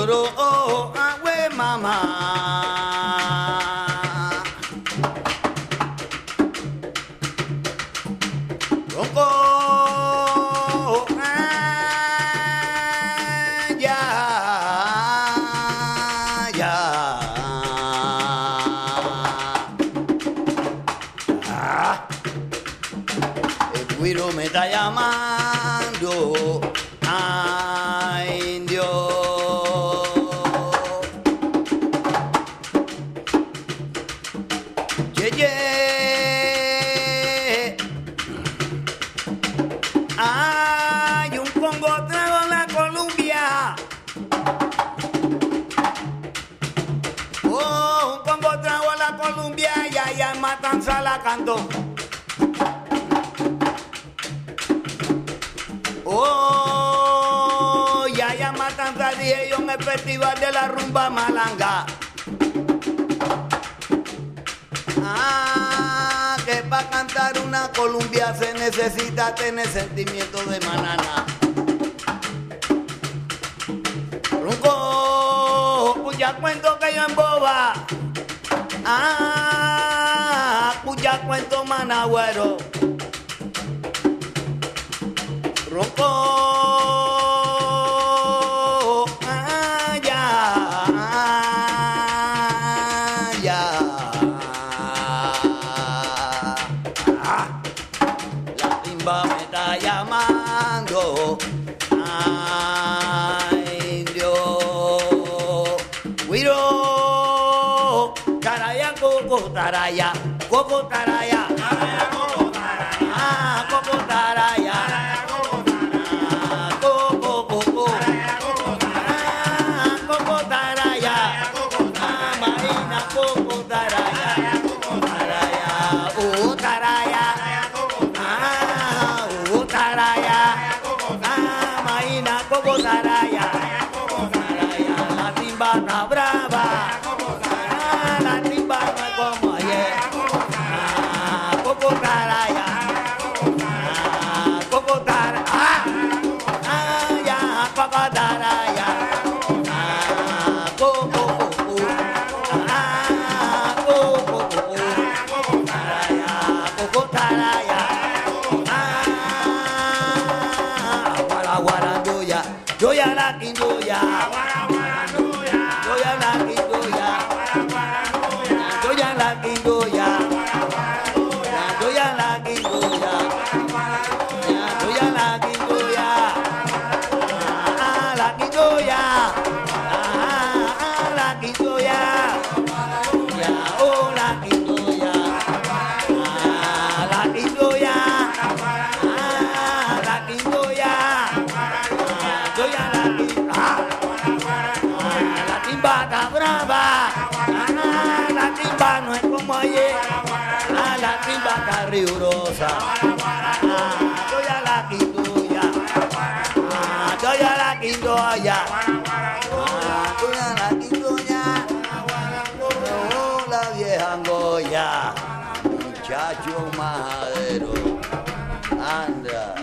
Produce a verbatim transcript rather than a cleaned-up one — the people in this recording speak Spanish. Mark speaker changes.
Speaker 1: Riuro, oh, agüe mamá. Ronco, ah, ya, ya. Ah, el Riuro me está llamando. Ay, Dios. Yeah, yeah. Hay un Congo trago en la Columbia. Oh, un Congo trago en la Columbia y allá en Matanza la cantó. Oh, y allá en Matanza dije yo en el festival de la rumba malanga. Ah, que para cantar una Columbia se necesita tener sentimiento de manana. Runco, cuya cuento que yo en boba. Ah, cuya cuento managüero. Ronco, ah, ya, ah, ya. Ah, la timba me está llamando. Ay, Dios. Guiro, taraya, coco, taraya, coco, taraya. Ah, coco, taraya. Coco taraya, taraya, la timba está brava, ah, la timba no es como ayer, ah, coco taraya, ah, coco taraya, ah, ah, ya, coco taraya, ah, coco, coco, ah, coco, coco, taraya, coco taraya, ah, guara, guara. Yo ya la quindoya, yo ya la quindoya, yo ya la quindoya, yo ya la quindoya, yo ya la quindoya, ah, la quindoya, ah, la quindoya, ya, oh, la quindoya, ah, la quindoya, ah, la quindoya. Yo ya la timba, la timba está brava, ah, la timba no es como ayer, ah, la timba está rigurosa, ah, yo ya la quito ya, ah, yo ya la quito ya, ah, yo ya la quito ya, oh, la vieja Goya, muchacho majadero, anda.